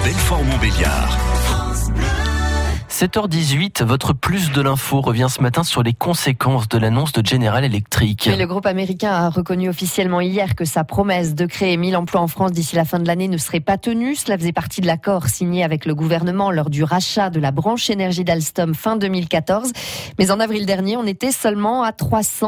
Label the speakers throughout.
Speaker 1: Belfort-Montbéliard.
Speaker 2: 7h18, votre plus de l'info revient ce matin sur les conséquences de l'annonce de General Electric.
Speaker 3: Mais le groupe américain a reconnu officiellement hier que sa promesse de créer 1000 emplois en France d'ici la fin de l'année ne serait pas tenue. Cela faisait partie de l'accord signé avec le gouvernement lors du rachat de la branche énergie d'Alstom fin 2014. Mais en avril dernier, on était seulement à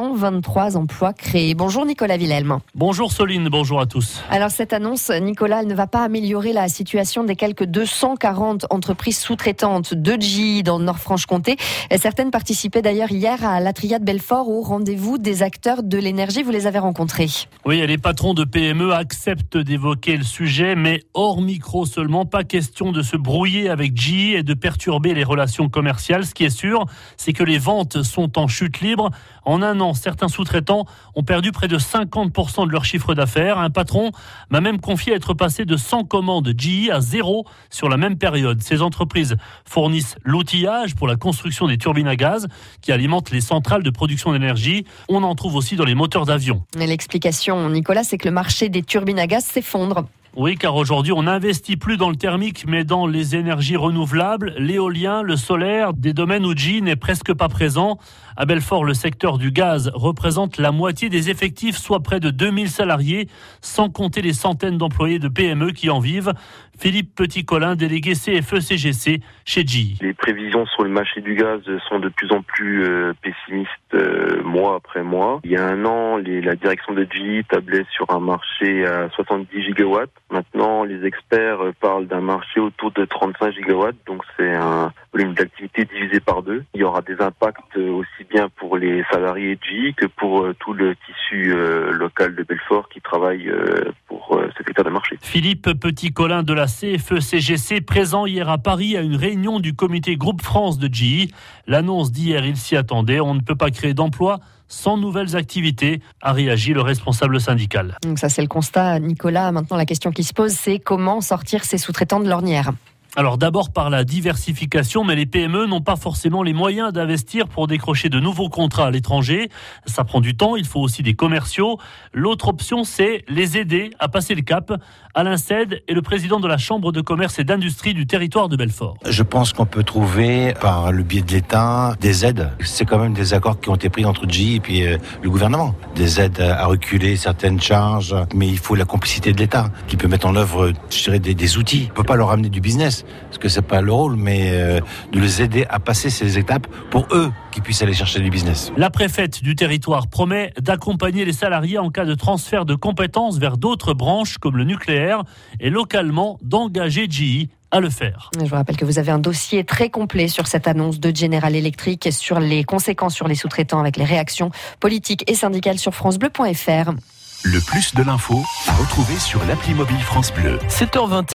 Speaker 3: 323 emplois créés. Bonjour Nicolas Villelme.
Speaker 4: Bonjour Soline, bonjour à tous.
Speaker 3: Alors cette annonce, Nicolas, elle ne va pas améliorer la situation des quelques 240 entreprises sous-traitantes de GE dans le Nord-Franche-Comté. Certaines participaient d'ailleurs hier à la Triade Belfort au rendez-vous des acteurs de l'énergie. Vous les avez rencontrés.
Speaker 4: Oui, les patrons de PME acceptent d'évoquer le sujet, mais hors micro seulement. Pas question de se brouiller avec GE et de perturber les relations commerciales. Ce qui est sûr, c'est que les ventes sont en chute libre. En un an, certains sous-traitants ont perdu près de 50% de leur chiffre d'affaires. Un patron m'a même confié être passé de 100 commandes GE à 0 sur la même période. Ces entreprises fournissent l'outillage pour la construction des turbines à gaz qui alimentent les centrales de production d'énergie. On en trouve aussi dans les moteurs d'avion.
Speaker 3: Et l'explication, Nicolas, c'est que le marché des turbines à gaz s'effondre.
Speaker 4: Oui, car aujourd'hui, on n'investit plus dans le thermique, mais dans les énergies renouvelables, l'éolien, le solaire, des domaines où GE n'est presque pas présent. À Belfort, le secteur du gaz représente la moitié des effectifs, soit près de 2000 salariés, sans compter les centaines d'employés de PME qui en vivent. Philippe Petit-Colin, délégué CFE-CGC chez GE.
Speaker 5: Les prévisions sur le marché du gaz sont de plus en plus pessimistes mois après mois. Il y a un an, la direction de GE tablait sur un marché à 70 gigawatts. Maintenant, les experts parlent d'un marché autour de 35 gigawatts, donc c'est un volume d'activité divisé par 2. Il y aura des impacts aussi bien pour les salariés de GE que pour tout le tissu local de Belfort qui travaille pour ce secteur de marché.
Speaker 4: Philippe Petit-Colin de la CFE-CGC, présent hier à Paris à une réunion du comité Groupe France de GE. L'annonce d'hier, il s'y attendait. On ne peut pas créer d'emplois sans nouvelles activités, a réagi le responsable syndical.
Speaker 3: Donc ça, c'est le constat, Nicolas. Maintenant, la question qui se pose, c'est comment sortir ces sous-traitants de l'ornière ?
Speaker 4: Alors d'abord par la diversification, mais les PME n'ont pas forcément les moyens d'investir pour décrocher de nouveaux contrats à l'étranger. Ça prend du temps, il faut aussi des commerciaux. L'autre option, c'est les aider à passer le cap. Alain Cède est le président de la Chambre de commerce et d'industrie du territoire de Belfort.
Speaker 6: Je pense qu'on peut trouver, par le biais de l'État, des aides. C'est quand même des accords qui ont été pris entre GE et puis le gouvernement. Des aides à reculer certaines charges, mais il faut la complicité de l'État qui peut mettre en œuvre, je dirais, des outils. On ne peut pas leur amener du business, parce que c'est pas le rôle, mais de les aider à passer ces étapes pour eux qui puissent aller chercher du business.
Speaker 4: La préfète du territoire promet d'accompagner les salariés en cas de transfert de compétences vers d'autres branches comme le nucléaire et localement d'engager GE à le faire.
Speaker 3: Je vous rappelle que vous avez un dossier très complet sur cette annonce de General Electric et sur les conséquences sur les sous-traitants avec les réactions politiques et syndicales sur francebleu.fr.
Speaker 1: Le plus de l'info à retrouver sur l'appli mobile France Bleu.
Speaker 2: 7h21.